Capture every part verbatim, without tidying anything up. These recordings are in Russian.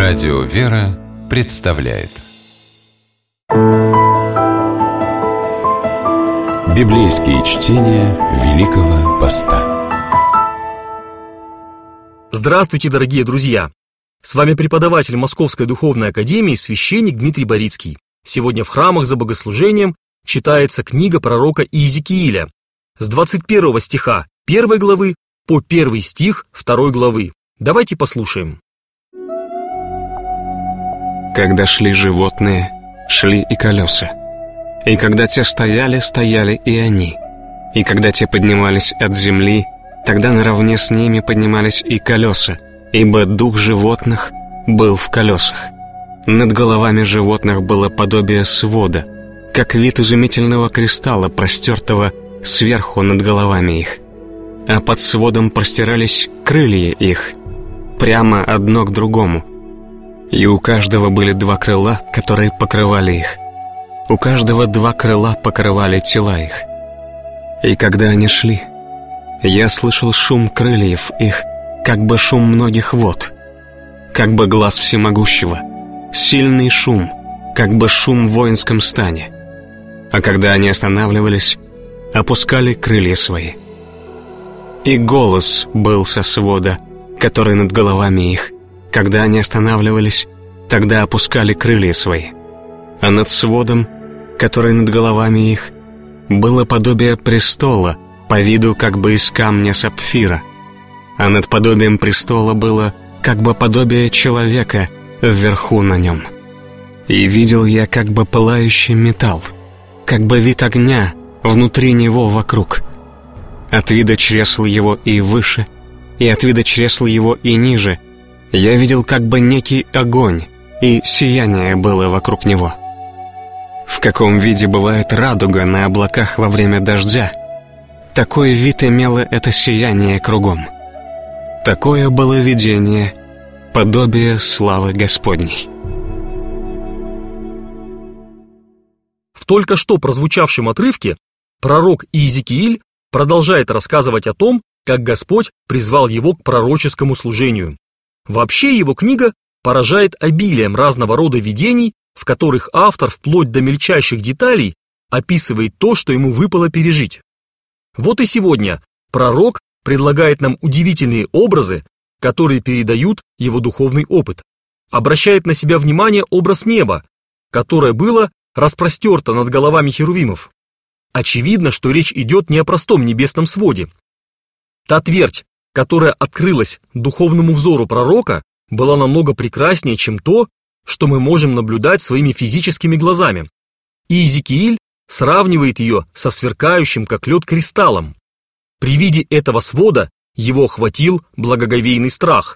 Радио «Вера» представляет Библейские чтения Великого Поста. Здравствуйте, дорогие друзья! С вами преподаватель Московской Духовной Академии, священник Дмитрий Борицкий. Сегодня в храмах за богослужением читается книга пророка Иезекииля с двадцать первого стиха первой главы по первый стих второй главы. Давайте послушаем. Когда шли животные, шли и колеса. И когда те стояли, стояли и они. И когда те поднимались от земли, тогда наравне с ними поднимались и колеса, ибо дух животных был в колесах. Над головами животных было подобие свода, как вид изумительного кристалла, простертого сверху над головами их. А под сводом простирались крылья их, прямо одно к другому. И у каждого были два крыла, которые покрывали их. У каждого два крыла покрывали тела их. И когда они шли, я слышал шум крыльев их, как бы шум многих вод, как бы глас всемогущего, сильный шум, как бы шум в воинском стане. А когда они останавливались, опускали крылья свои. И голос был со свода, который над головами их. Когда они останавливались, тогда опускали крылья свои. А над сводом, который над головами их, было подобие престола, по виду как бы из камня сапфира. А над подобием престола было как бы подобие человека вверху на нем. И видел я как бы пылающий металл, как бы вид огня внутри него вокруг. От вида чресл его и выше, и от вида чресл его и ниже я видел как бы некий огонь, и сияние было вокруг него. В каком виде бывает радуга на облаках во время дождя, такой вид имело это сияние кругом. Такое было видение, подобие славы Господней. В только что прозвучавшем отрывке пророк Иезекииль продолжает рассказывать о том, как Господь призвал его к пророческому служению. Вообще его книга поражает обилием разного рода видений, в которых автор вплоть до мельчайших деталей описывает то, что ему выпало пережить. Вот и сегодня пророк предлагает нам удивительные образы, которые передают его духовный опыт. Обращает на себя внимание образ неба, которое было распростерто над головами херувимов. Очевидно, что речь идет не о простом небесном своде. Та твердь, которая открылась духовному взору пророка, была намного прекраснее, чем то, что мы можем наблюдать своими физическими глазами. И Иезекииль сравнивает ее со сверкающим, как лед, кристаллом. При виде этого свода его охватил благоговейный страх.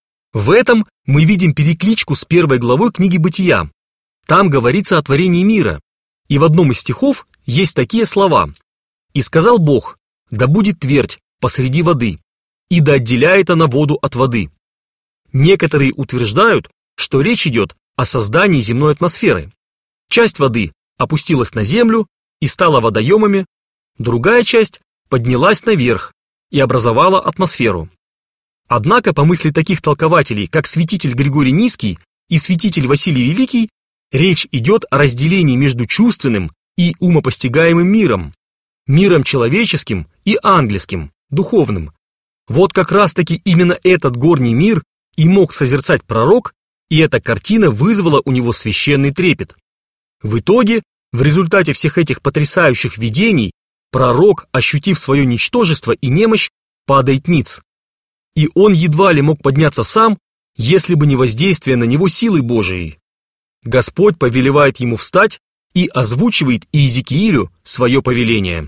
В этом мы видим перекличку с первой главой книги Бытия. Там говорится о творении мира, и в одном из стихов есть такие слова: «И сказал Бог, да будет твердь посреди воды, и да отделяет она воду от воды». Некоторые утверждают, что речь идет о создании земной атмосферы. Часть воды опустилась на землю и стала водоемами, другая часть поднялась наверх и образовала атмосферу. Однако, по мысли таких толкователей, как святитель Григорий Низкий и святитель Василий Великий, речь идет о разделении между чувственным и умопостигаемым миром, миром человеческим и ангельским, духовным. Вот как раз-таки именно этот горний мир и мог созерцать пророк, и эта картина вызвала у него священный трепет. В итоге, в результате всех этих потрясающих видений, пророк, ощутив свое ничтожество и немощь, падает ниц. И он едва ли мог подняться сам, если бы не воздействие на него силы Божией. Господь повелевает ему встать и озвучивает Иезекиилю свое повеление.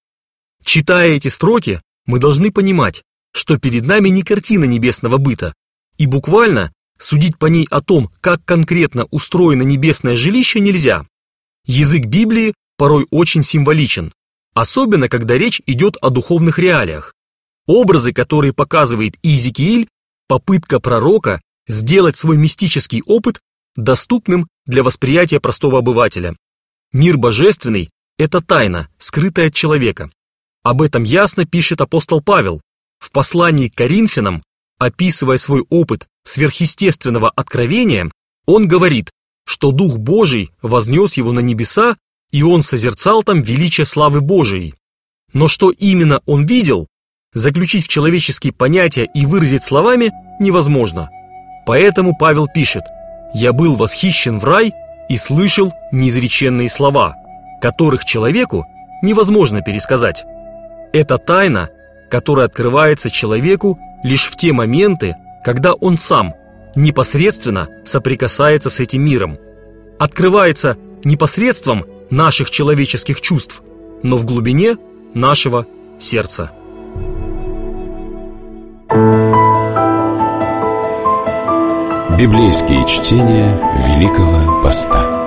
Читая эти строки, мы должны понимать, что перед нами не картина небесного быта, и буквально судить по ней о том, как конкретно устроено небесное жилище, нельзя. Язык Библии порой очень символичен, особенно когда речь идет о духовных реалиях. Образы, которые показывает Иезекииль, попытка пророка сделать свой мистический опыт доступным для восприятия простого обывателя. Мир божественный – это тайна, скрытая от человека. Об этом ясно пишет апостол Павел в послании к Коринфянам Описывая свой опыт сверхъестественного откровения, он говорит, что Дух Божий вознес его на небеса, и он созерцал там величие славы Божией. Но что именно он видел, заключить в человеческие понятия и выразить словами невозможно. Поэтому Павел пишет: «Я был восхищен в рай и слышал неизреченные слова, которых человеку невозможно пересказать». Это тайна, которая открывается человеку лишь в те моменты, когда он сам непосредственно соприкасается с этим миром. Открывается не посредством наших человеческих чувств, но в глубине нашего сердца. Библейские чтения Великого Поста.